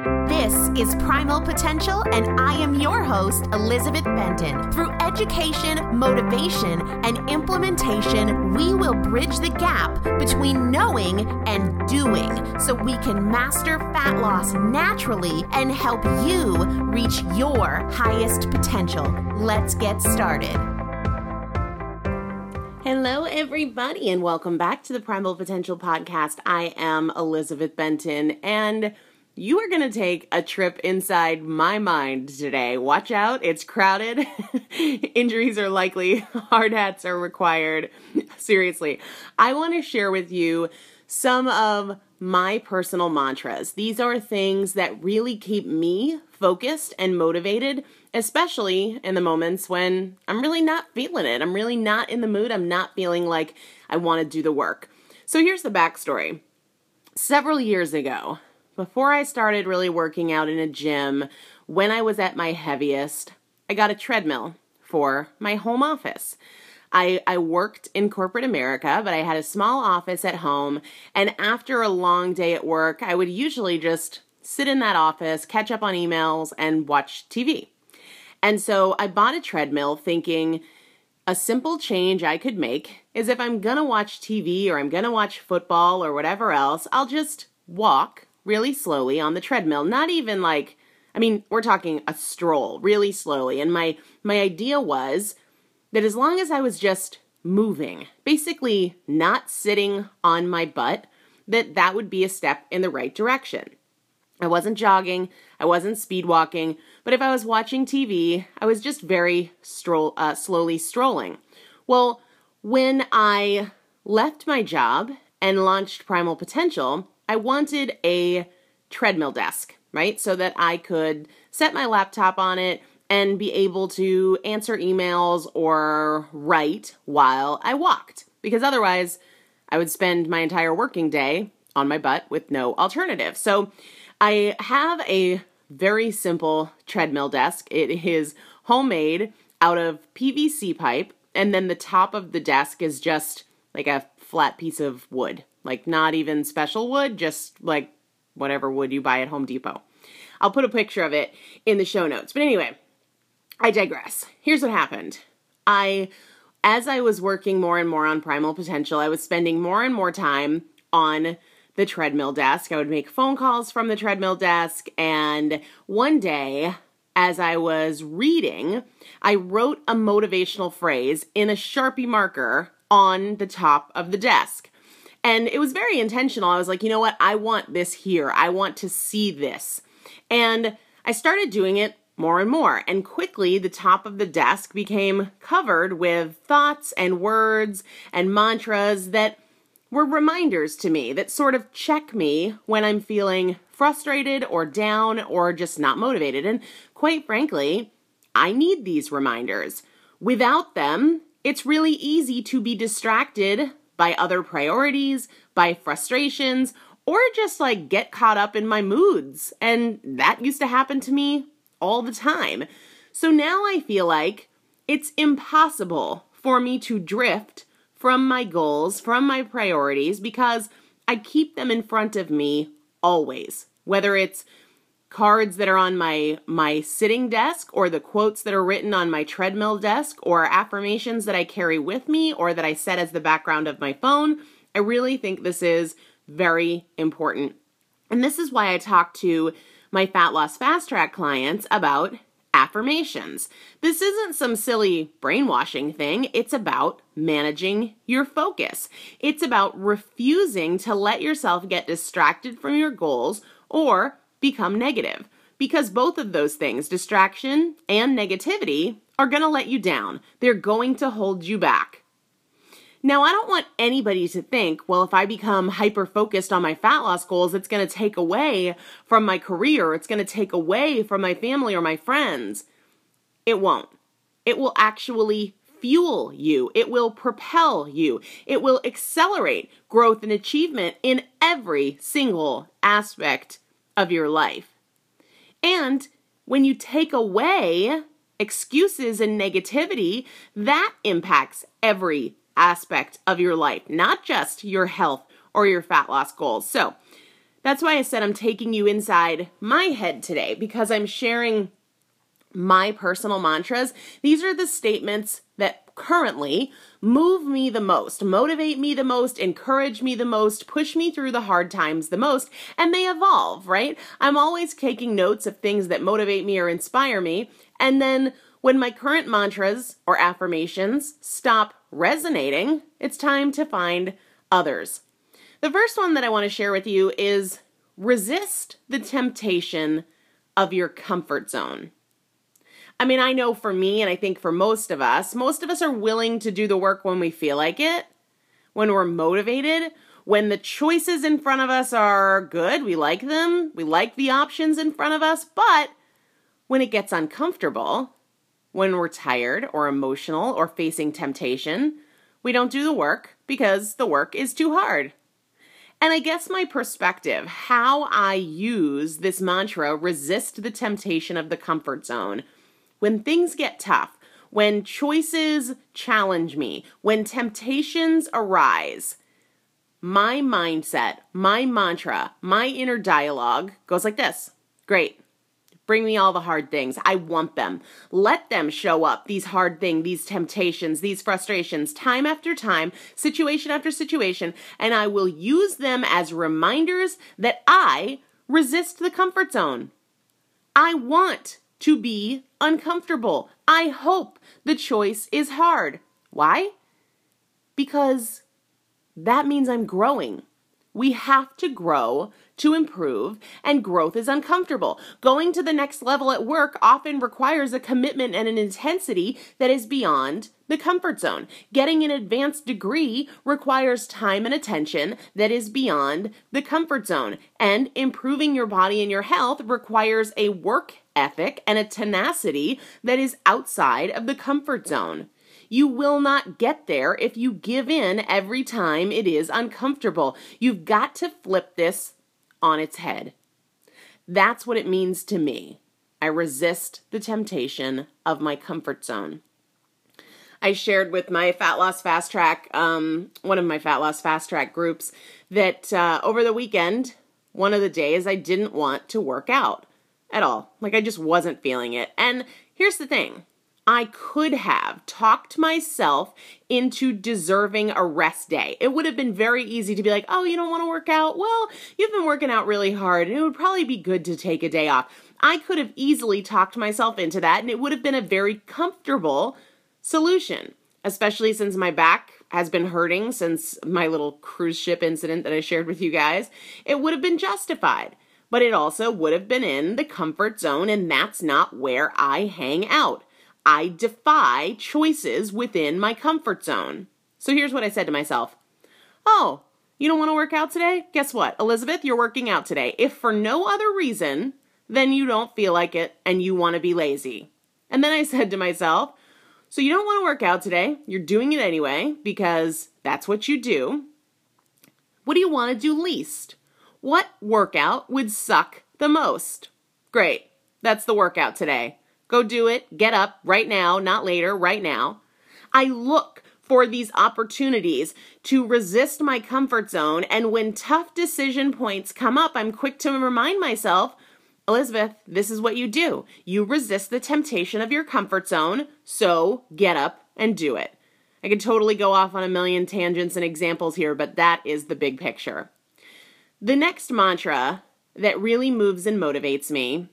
This is Primal Potential, and I am your host, Elizabeth Benton. Through education, motivation, and implementation, we will bridge the gap between knowing and doing so we can master fat loss naturally and help you reach your highest potential. Let's get started. Hello, everybody, and welcome back to the Primal Potential Podcast. I am Elizabeth Benton, and you are going to take a trip inside my mind today. Watch out, it's crowded. Injuries are likely. Hard hats are required. Seriously, I want to share with you some of my personal mantras. These are things that really keep me focused and motivated, especially in the moments when I'm really not feeling it. I'm really not in the mood. I'm not feeling like I want to do the work. So here's the backstory. Several years ago, before I started really working out in a gym, when I was at my heaviest, I got a treadmill for my home office. I worked in corporate America, but I had a small office at home, and after a long day at work, I would usually just sit in that office, catch up on emails, and watch TV. And so I bought a treadmill thinking a simple change I could make is if I'm going to watch TV or I'm going to watch football or whatever else, I'll just walk really slowly on the treadmill. Not even like, we're talking a stroll really slowly. And my idea was that as long as I was just moving, basically not sitting on my butt, that would be a step in the right direction. I wasn't jogging, I wasn't speed walking, but if I was watching TV, I was just very slowly strolling. Well, when I left my job and launched Primal Potential, I wanted a treadmill desk, right? So that I could set my laptop on it and be able to answer emails or write while I walked. Because otherwise, I would spend my entire working day on my butt with no alternative. So I have a very simple treadmill desk. It is homemade out of PVC pipe, and then the top of the desk is just like a flat piece of wood. Like not even special wood, just like whatever wood you buy at Home Depot. I'll put a picture of it in the show notes. But anyway, I digress. Here's what happened. As I was working more and more on Primal Potential, I was spending more and more time on the treadmill desk. I would make phone calls from the treadmill desk, and one day, as I was reading, I wrote a motivational phrase in a Sharpie marker on the top of the desk. And it was very intentional. I was like, you know what? I want this here. I want to see this. And I started doing it more and more. And quickly, the top of the desk became covered with thoughts and words and mantras that were reminders to me that sort of check me when I'm feeling frustrated or down or just not motivated. And quite frankly, I need these reminders. Without them, it's really easy to be distracted by other priorities, by frustrations, or just like get caught up in my moods. And that used to happen to me all the time. So now I feel like it's impossible for me to drift from my goals, from my priorities, because I keep them in front of me always. Whether it's cards that are on my sitting desk, or the quotes that are written on my treadmill desk, or affirmations that I carry with me, or that I set as the background of my phone. I really think this is very important. And this is why I talk to my Fat Loss Fast Track clients about affirmations. This isn't some silly brainwashing thing. It's about managing your focus. It's about refusing to let yourself get distracted from your goals or become negative. Because both of those things, distraction and negativity, are going to let you down. They're going to hold you back. Now, I don't want anybody to think, well, if I become hyper-focused on my fat loss goals, it's going to take away from my career. It's going to take away from my family or my friends. It won't. It will actually fuel you. It will propel you. It will accelerate growth and achievement in every single aspect of your life. And when you take away excuses and negativity, that impacts every aspect of your life, not just your health or your fat loss goals. So That's why I said I'm taking you inside my head today, because I'm sharing my personal mantras. These are the statements that currently move me the most, motivate me the most, encourage me the most, push me through the hard times the most, and they evolve, right? I'm always taking notes of things that motivate me or inspire me, and then when my current mantras or affirmations stop resonating, it's time to find others. The first one that I want to share with you is resist the temptation of your comfort zone. I mean, I know for me, and I think for most of us are willing to do the work when we feel like it, when we're motivated, when the choices in front of us are good, we like them, we like the options in front of us, but when it gets uncomfortable, when we're tired or emotional or facing temptation, we don't do the work because the work is too hard. And I guess my perspective, how I use this mantra, resist the temptation of the comfort zone, when things get tough, when choices challenge me, when temptations arise, my mindset, my mantra, my inner dialogue goes like this. Great. Bring me all the hard things. I want them. Let them show up, these hard things, these temptations, these frustrations, time after time, situation after situation, and I will use them as reminders that I resist the comfort zone. I want to be uncomfortable. I hope the choice is hard. Why? Because that means I'm growing. We have to grow to improve, and growth is uncomfortable. Going to the next level at work often requires a commitment and an intensity that is beyond the comfort zone. Getting an advanced degree requires time and attention that is beyond the comfort zone. And improving your body and your health requires a work ethic and a tenacity that is outside of the comfort zone. You will not get there if you give in every time it is uncomfortable. You've got to flip this on its head. That's what it means to me. I resist the temptation of my comfort zone. I shared with my Fat Loss Fast Track, one of my Fat Loss Fast Track groups, that over the weekend, one of the days I didn't want to work out at all. Like I just wasn't feeling it. And here's the thing. I could have talked myself into deserving a rest day. It would have been very easy to be like, oh, you don't want to work out? Well, you've been working out really hard and it would probably be good to take a day off. I could have easily talked myself into that and it would have been a very comfortable solution, especially since my back has been hurting since my little cruise ship incident that I shared with you guys. It would have been justified, but it also would have been in the comfort zone, and that's not where I hang out. I defy choices within my comfort zone. So here's what I said to myself. Oh, you don't want to work out today? Guess what? Elizabeth, you're working out today. If for no other reason, then you don't feel like it and you want to be lazy. And then I said to myself, so you don't want to work out today. You're doing it anyway because that's what you do. What do you want to do least? What workout would suck the most? Great. That's the workout today. Go do it. Get up right now, not later, right now. I look for these opportunities to resist my comfort zone, and when tough decision points come up, I'm quick to remind myself, Elizabeth, this is what you do. You resist the temptation of your comfort zone, so get up and do it. I could totally go off on a million tangents and examples here, but that is the big picture. The next mantra that really moves and motivates me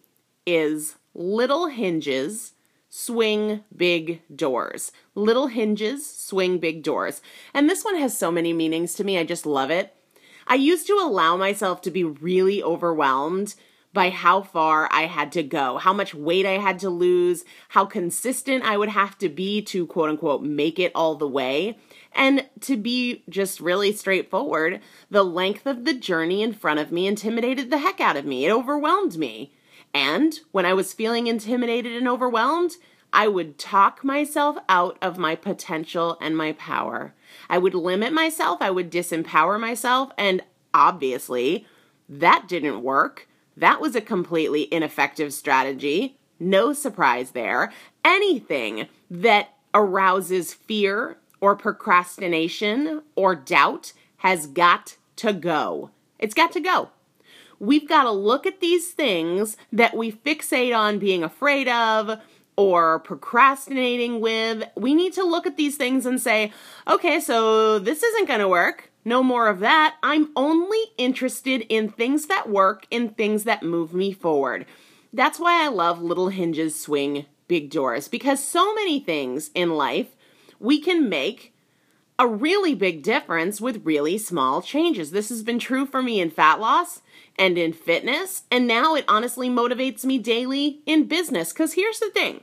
is little hinges swing big doors. Little hinges swing big doors. And this one has so many meanings to me. I just love it. I used to allow myself to be really overwhelmed by how far I had to go, how much weight I had to lose, how consistent I would have to be to quote unquote make it all the way. And to be just really straightforward, the length of the journey in front of me intimidated the heck out of me. It overwhelmed me. And when I was feeling intimidated and overwhelmed, I would talk myself out of my potential and my power. I would limit myself. I would disempower myself. And obviously, that didn't work. That was a completely ineffective strategy. No surprise there. Anything that arouses fear or procrastination or doubt has got to go. It's got to go. we've got to look at these things that we fixate on being afraid of or procrastinating with. We need to look at these things and say, okay, so this isn't going to work. No more of that. I'm only interested in things that work, in things that move me forward. That's why I love Little Hinges Swing Big Doors, because so many things in life we can make a really big difference with really small changes. This has been true for me in fat loss and in fitness, and now it honestly motivates me daily in business. Because here's the thing.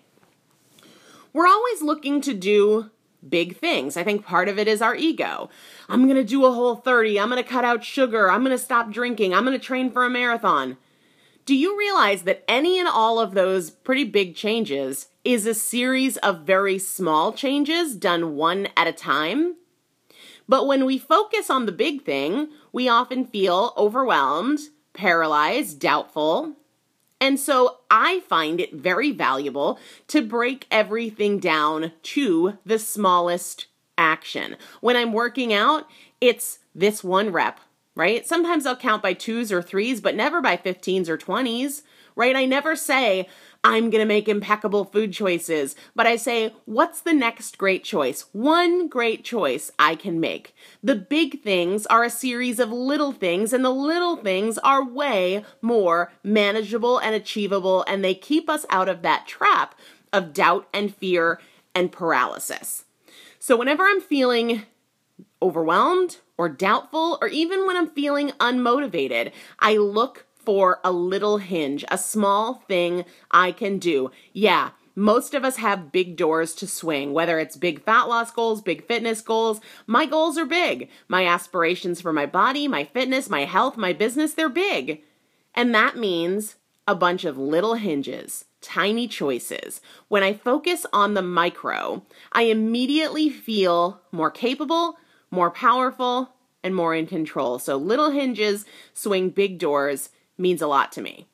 We're always looking to do big things. I think part of it is our ego. I'm going to do a Whole30. I'm going to cut out sugar. I'm going to stop drinking. I'm going to train for a marathon. Do you realize that any and all of those pretty big changes is a series of very small changes done one at a time? But when we focus on the big thing, we often feel overwhelmed, paralyzed, doubtful. And so I find it very valuable to break everything down to the smallest action. When I'm working out, it's this one rep, right? Sometimes I'll count by 2s or 3s, but never by 15s or 20s, right? I never say, I'm going to make impeccable food choices, but I say, what's the next great choice? One great choice I can make. The big things are a series of little things, and the little things are way more manageable and achievable, and they keep us out of that trap of doubt and fear and paralysis. So whenever I'm feeling overwhelmed or doubtful, or even when I'm feeling unmotivated, I look for a little hinge, a small thing I can do. Yeah, most of us have big doors to swing, whether it's big fat loss goals, big fitness goals. My goals are big. My aspirations for my body, my fitness, my health, my business, they're big. And that means a bunch of little hinges, tiny choices. When I focus on the micro, I immediately feel more capable, more powerful, and more in control. So little hinges swing big doors means a lot to me.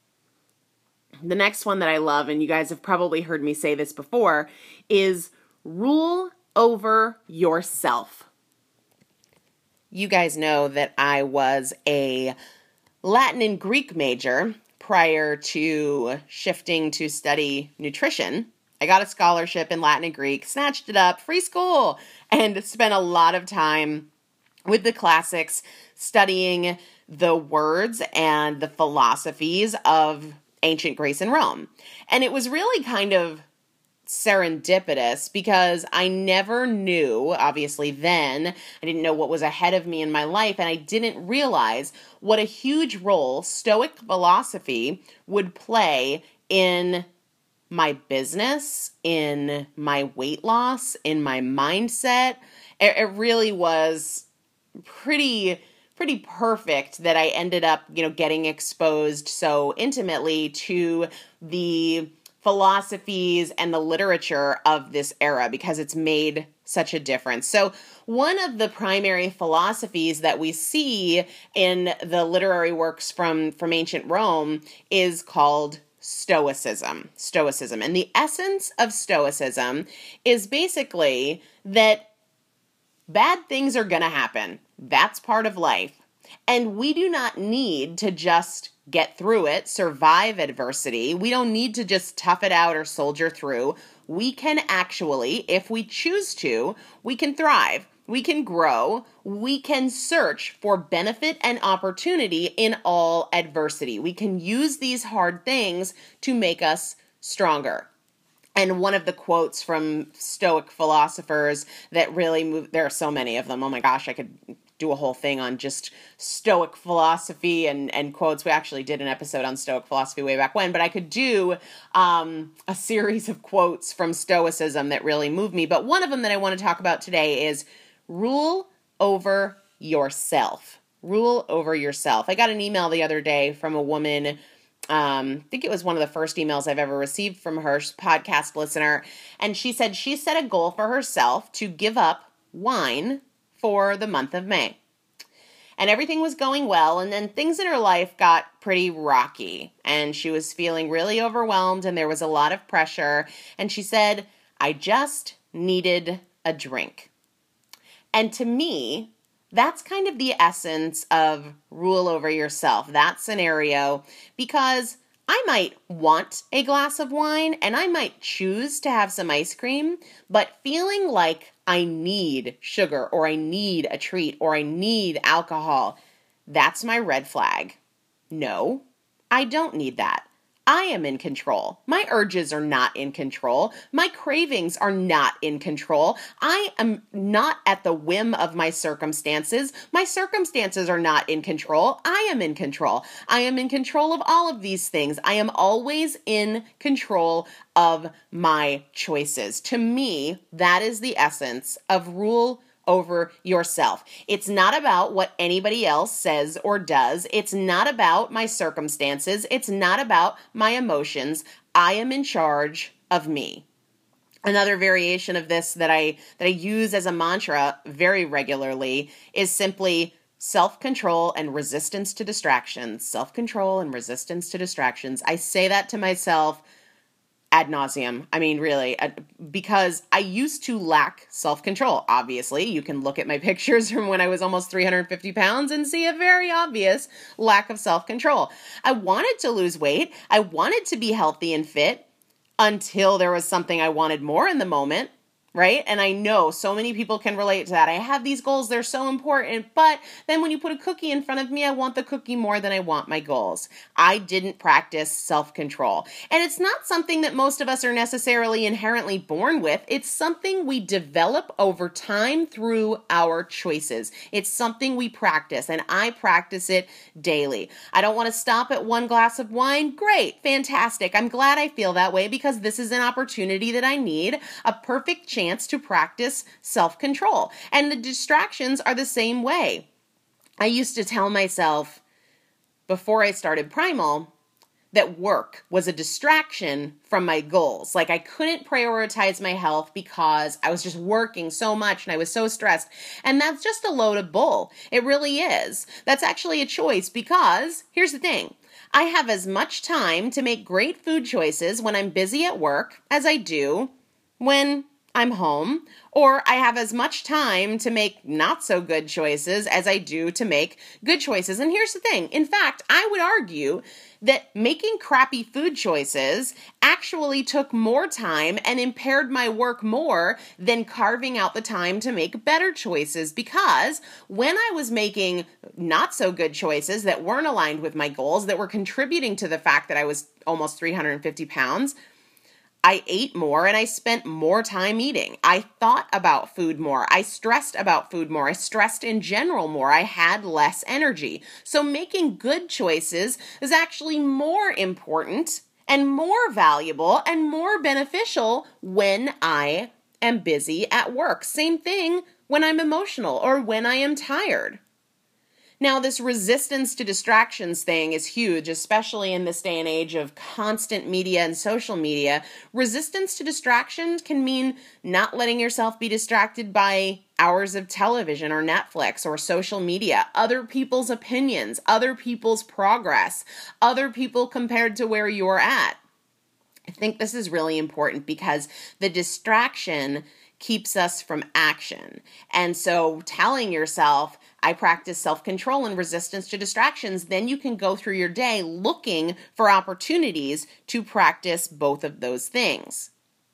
The next one that I love, and you guys have probably heard me say this before, is rule over yourself. You guys know that I was a Latin and Greek major prior to shifting to study nutrition. I got a scholarship in Latin and Greek, snatched it up, free school, and spent a lot of time with the classics studying the words and the philosophies of ancient Greece and Rome. And it was really kind of serendipitous because I never knew, obviously then, I didn't know what was ahead of me in my life, and I didn't realize what a huge role Stoic philosophy would play in my business, in my weight loss, in my mindset. It really was pretty perfect that I ended up, getting exposed so intimately to the philosophies and the literature of this era because it's made such a difference. So one of the primary philosophies that we see in the literary works from ancient Rome is called Stoicism. And the essence of Stoicism is basically that bad things are going to happen. That's part of life. And we do not need to just get through it, survive adversity. We don't need to just tough it out or soldier through. We can actually, if we choose to, we can thrive. We can grow. We can search for benefit and opportunity in all adversity. We can use these hard things to make us stronger. And one of the quotes from Stoic philosophers that really moved, there are so many of them. Oh my gosh, I could do a whole thing on just Stoic philosophy and quotes. We actually did an episode on Stoic philosophy way back when, but I could do a series of quotes from Stoicism that really moved me. But one of them that I want to talk about today is rule over yourself. Rule over yourself. I got an email the other day from a woman. I think it was one of the first emails I've ever received from her, podcast listener. And she said she set a goal for herself to give up wine for the month of May. And everything was going well, and then things in her life got pretty rocky, and she was feeling really overwhelmed, and there was a lot of pressure, and she said, I just needed a drink. And to me, That's kind of the essence of rule over yourself, that scenario, because I might want a glass of wine and I might choose to have some ice cream, but feeling like I need sugar or I need a treat or I need alcohol, that's my red flag. No, I don't need that. I am in control. My urges are not in control. My cravings are not in control. I am not at the whim of my circumstances. My circumstances are not in control. I am in control. I am in control of all of these things. I am always in control of my choices. To me, that is the essence of rule over yourself. It's not about what anybody else says or does. It's not about my circumstances. It's not about my emotions. I am in charge of me. Another variation of this that I use as a mantra very regularly is simply self-control and resistance to distractions. Self-control and resistance to distractions. I say that to myself ad nauseum. I mean, really, because I used to lack self-control. Obviously, you can look at my pictures from when I was almost 350 pounds and see a very obvious lack of self-control. I wanted to lose weight. I wanted to be healthy and fit until there was something I wanted more in the moment. Right? And I know so many people can relate to that. I have these goals, they're so important, but then when you put a cookie in front of me, I want the cookie more than I want my goals. I didn't practice self-control. And it's not something that most of us are necessarily inherently born with. It's something we develop over time through our choices. It's something we practice, and I practice it daily. I don't want to stop at one glass of wine. Great, fantastic. I'm glad I feel that way because this is an opportunity that I need, a perfect chance to practice self-control. And the distractions are the same way. I used to tell myself before I started Primal that work was a distraction from my goals. Like I couldn't prioritize my health because I was just working so much and I was so stressed. And that's just a load of bull. It really is. That's actually a choice because here's the thing. I have as much time to make great food choices when I'm busy at work as I do when I'm home, or I have as much time to make not so good choices as I do to make good choices. And here's the thing. In fact, I would argue that making crappy food choices actually took more time and impaired my work more than carving out the time to make better choices, because when I was making not so good choices that weren't aligned with my goals, that were contributing to the fact that I was almost 350 pounds, I ate more and I spent more time eating. I thought about food more. I stressed about food more. I stressed in general more. I had less energy. So making good choices is actually more important and more valuable and more beneficial when I am busy at work. Same thing when I'm emotional or when I am tired. Now, this resistance to distractions thing is huge, especially in this day and age of constant media and social media. Resistance to distractions can mean not letting yourself be distracted by hours of television or Netflix or social media, other people's opinions, other people's progress, other people compared to where you're at. I think this is really important because the distraction keeps us from action. And so telling yourself, I practice self-control and resistance to distractions, then you can go through your day looking for opportunities to practice both of those things.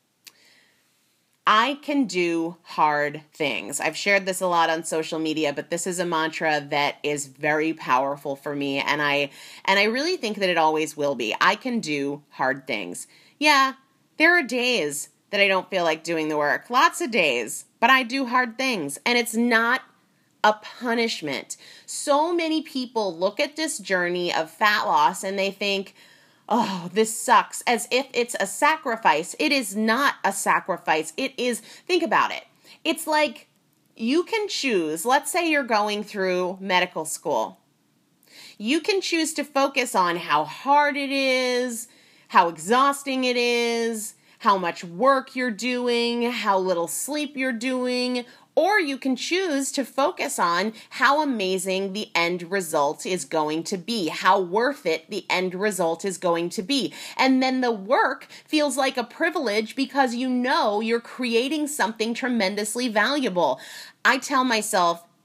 I can do hard things. I've shared this a lot on social media, but this is a mantra that is very powerful for me, and I really think that it always will be. I can do hard things. Yeah, there are days that I don't feel like doing the work. Lots of days, but I do hard things, and it's not a punishment. So many people look at this journey of fat loss and they think, oh, this sucks, as if it's a sacrifice. It is not a sacrifice. It is, think about it. It's like you can choose, let's say you're going through medical school. You can choose to focus on how hard it is, how exhausting it is, how much work you're doing, how little sleep you're doing, or you can choose to focus on how amazing the end result is going to be, how worth it the end result is going to be. And then the work feels like a privilege because you know you're creating something tremendously valuable. I tell myself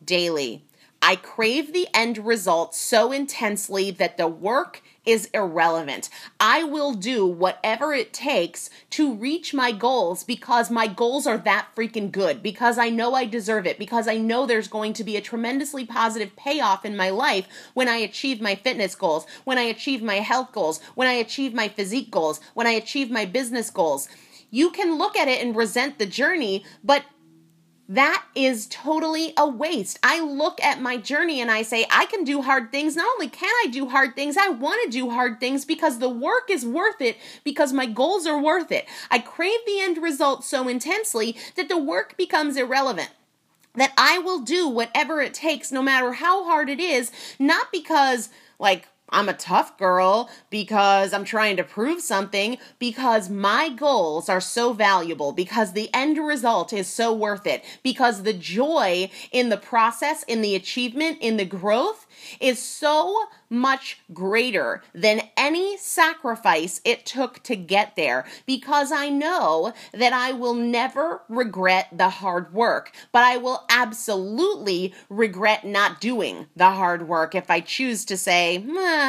daily. I crave the end result so intensely that the work is irrelevant. I will do whatever it takes to reach my goals because my goals are that freaking good, because I know I deserve it, because I know there's going to be a tremendously positive payoff in my life when I achieve my fitness goals, when I achieve my health goals, when I achieve my physique goals, when I achieve my business goals. You can look at it and resent the journey, but that is totally a waste. I look at my journey and I say, I can do hard things. Not only can I do hard things, I want to do hard things because the work is worth it, because my goals are worth it. I crave the end result so intensely that the work becomes irrelevant. That I will do whatever it takes, no matter how hard it is, not because, I'm a tough girl, because I'm trying to prove something, because my goals are so valuable, because the end result is so worth it, because the joy in the process, in the achievement, in the growth is so much greater than any sacrifice it took to get there, because I know that I will never regret the hard work, but I will absolutely regret not doing the hard work if I choose to say,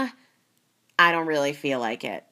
I don't really feel like it.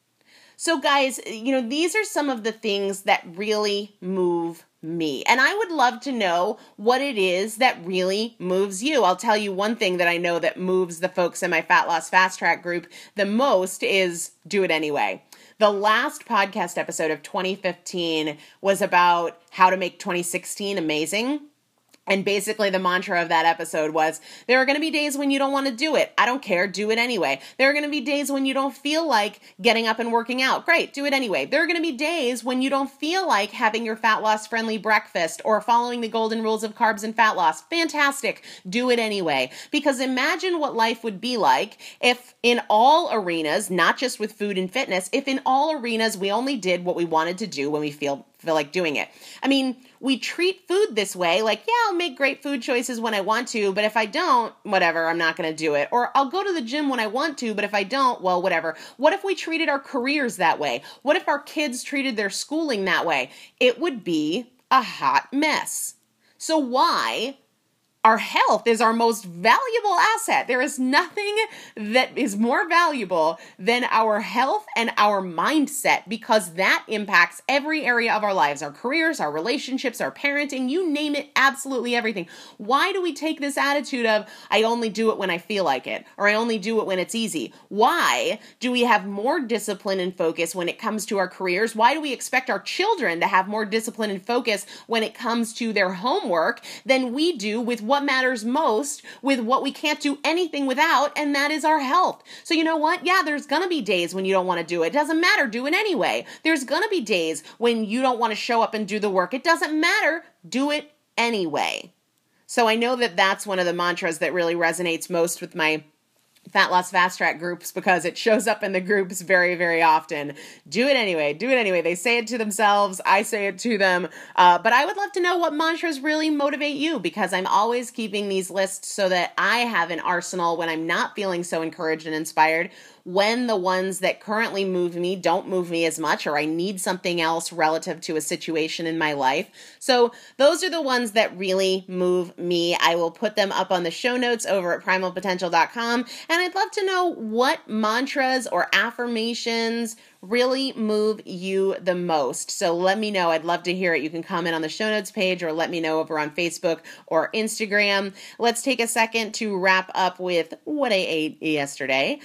So guys, these are some of the things that really move me. And I would love to know what it is that really moves you. I'll tell you one thing that I know that moves the folks in my Fat Loss Fast Track group the most is do it anyway. The last podcast episode of 2015 was about how to make 2016 amazing. And basically the mantra of that episode was, there are going to be days when you don't want to do it. I don't care. Do it anyway. There are going to be days when you don't feel like getting up and working out. Great. Do it anyway. There are going to be days when you don't feel like having your fat loss friendly breakfast or following the golden rules of carbs and fat loss. Fantastic. Do it anyway. Because imagine what life would be like if in all arenas, not just with food and fitness, if in all arenas we only did what we wanted to do when we feel like doing it. I mean, we treat food this way, like, yeah, I'll make great food choices when I want to, but if I don't, whatever, I'm not going to do it. Or I'll go to the gym when I want to, but if I don't, well, whatever. What if we treated our careers that way? What if our kids treated their schooling that way? It would be a hot mess. So why? Our health is our most valuable asset. There is nothing that is more valuable than our health and our mindset, because that impacts every area of our lives, our careers, our relationships, our parenting, you name it, absolutely everything. Why do we take this attitude of, I only do it when I feel like it, or I only do it when it's easy? Why do we have more discipline and focus when it comes to our careers? Why do we expect our children to have more discipline and focus when it comes to their homework than we do with what matters most, with what we can't do anything without, and that is our health? So you know what? Yeah, there's going to be days when you don't want to do it. It doesn't matter. Do it anyway. There's going to be days when you don't want to show up and do the work. It doesn't matter. Do it anyway. So I know that that's one of the mantras that really resonates most with my Fat Loss Fast Track groups, because it shows up in the groups very, very often. Do it anyway. Do it anyway. They say it to themselves. I say it to them. But I would love to know what mantras really motivate you, because I'm always keeping these lists so that I have an arsenal when I'm not feeling so encouraged and inspired, when the ones that currently move me don't move me as much, or I need something else relative to a situation in my life. So those are the ones that really move me. I will put them up on the show notes over at primalpotential.com. And I'd love to know what mantras or affirmations really move you the most. So let me know. I'd love to hear it. You can comment on the show notes page, or let me know over on Facebook or Instagram. Let's take a second to wrap up with what I ate yesterday.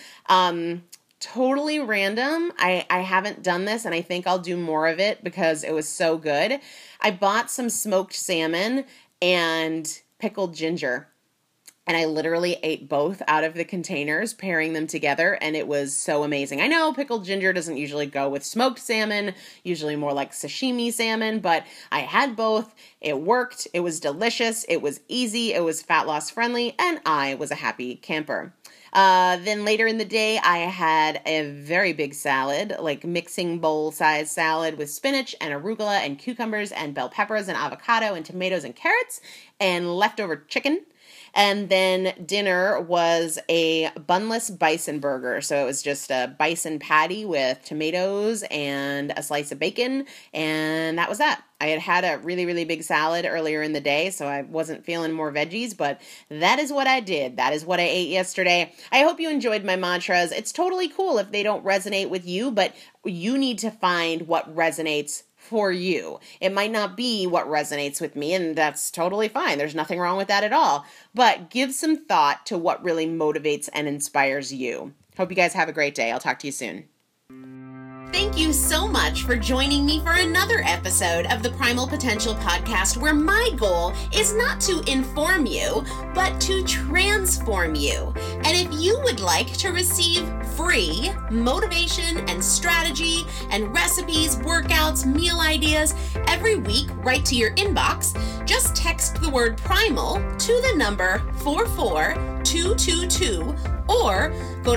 Totally random. I haven't done this, and I think I'll do more of it because it was so good. I bought some smoked salmon and pickled ginger, and I literally ate both out of the containers, pairing them together, and it was so amazing. I know pickled ginger doesn't usually go with smoked salmon, usually more like sashimi salmon, but I had both. It worked. It was delicious. It was easy. It was fat loss friendly, and I was a happy camper. Then later in the day, I had a very big salad, like mixing bowl size salad with spinach and arugula and cucumbers and bell peppers and avocado and tomatoes and carrots and leftover chicken. And then dinner was a bunless bison burger. So it was just a bison patty with tomatoes and a slice of bacon, and that was that. I had a really, really big salad earlier in the day, so I wasn't feeling more veggies, but that is what I did. That is what I ate yesterday. I hope you enjoyed my mantras. It's totally cool if they don't resonate with you, but you need to find what resonates for you. It might not be what resonates with me, and that's totally fine. There's nothing wrong with that at all. But give some thought to what really motivates and inspires you. Hope you guys have a great day. I'll talk to you soon. Thank you so much for joining me for another episode of the Primal Potential Podcast, where my goal is not to inform you, but to transform you. And if you would like to receive free motivation and strategy and recipes, workouts, meal ideas every week right to your inbox, just text the word primal to the number 44222 or go to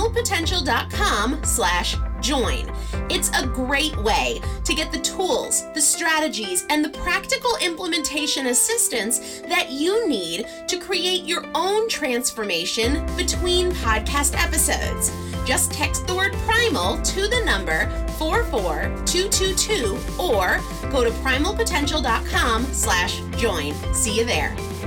primalpotential.com/join. It's a great way to get the tools, the strategies, and the practical implementation assistance that you need to create your own transformation between podcast episodes. Just text the word primal to the number 44222 or go to primalpotential.com/join. See you there.